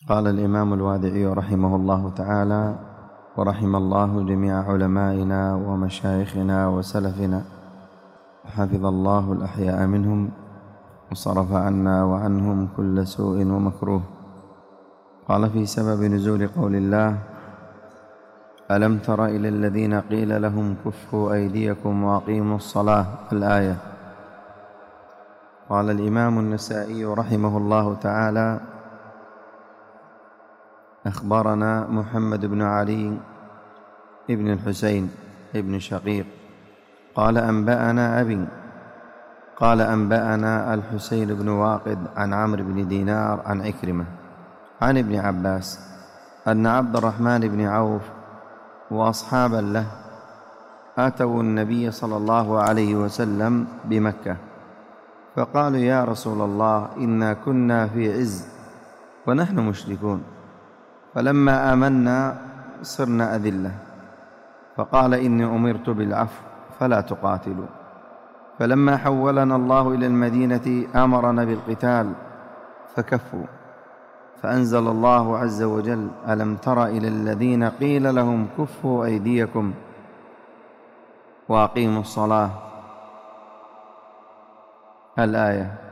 قال الإمام الوادعي رحمه الله تعالى: ورحم الله جميع علمائنا ومشايخنا وسلفنا، وحفظ الله الأحياء منهم، وصرف عنا وعنهم كل سوء ومكروه. قال في سبب نزول قول الله: ألم تر إلى الذين قيل لهم كفوا أيديكم وأقيموا الصلاة، الآية. قال الإمام النسائي رحمه الله تعالى: أخبرنا محمد بن علي ابن الحسين ابن شقيق قال أنبأنا أبي قال أنبأنا الحسين بن واقد عن عمرو بن دينار عن عكرمة عن ابن عباس أن عبد الرحمن بن عوف وأصحابا له أتوا النبي صلى الله عليه وسلم بمكة، فقالوا: يا رسول الله، إنا كنا في عز ونحن مشركون، فلما آمنا صرنا أذلة، فقال: إني أمرت بالعفو فلا تقاتلوا. فلما حولنا الله إلى المدينة أمرنا بالقتال فكفوا، فأنزل الله عز وجل: ألم تر إلى الذين قيل لهم كفوا أيديكم وأقيموا الصلاة، الآية.